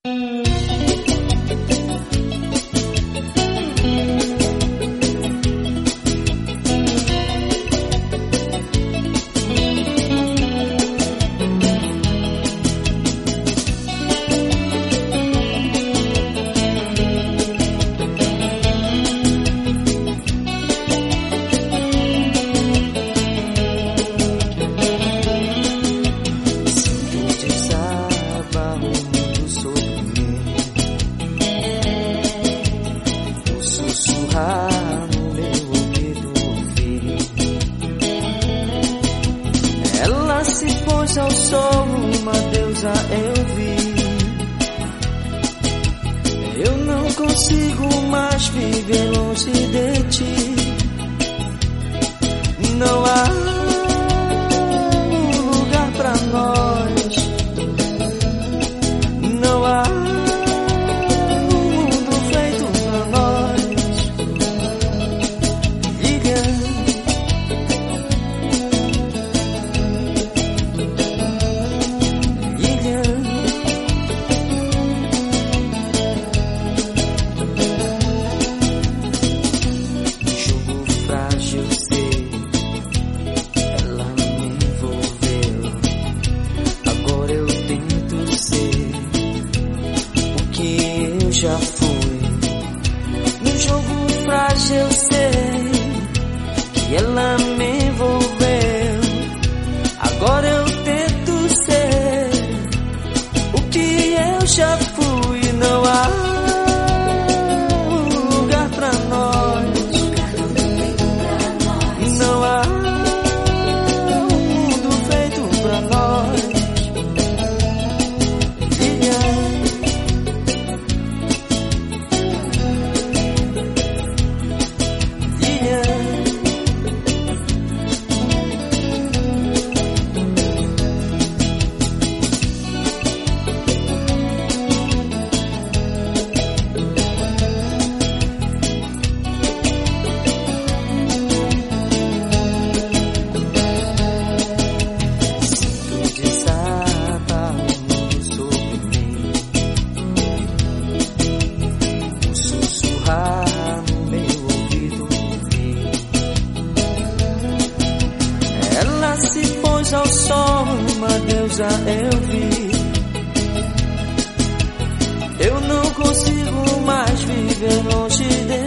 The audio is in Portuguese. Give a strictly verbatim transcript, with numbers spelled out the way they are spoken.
Ao sol, uma deusa eu vi. Eu não consigo mais viver longe de ti. Não há lugar pra nós. Não há um mundo feito pra nós. Liga. Já fui num jogo frágil, eu sei que ela me envolveu. Agora eu tento ser o que eu já fui. Não há lugar pra nós. Não há um mundo feito pra nós. Ao sol, uma deusa eu vi. Eu não consigo mais viver longe de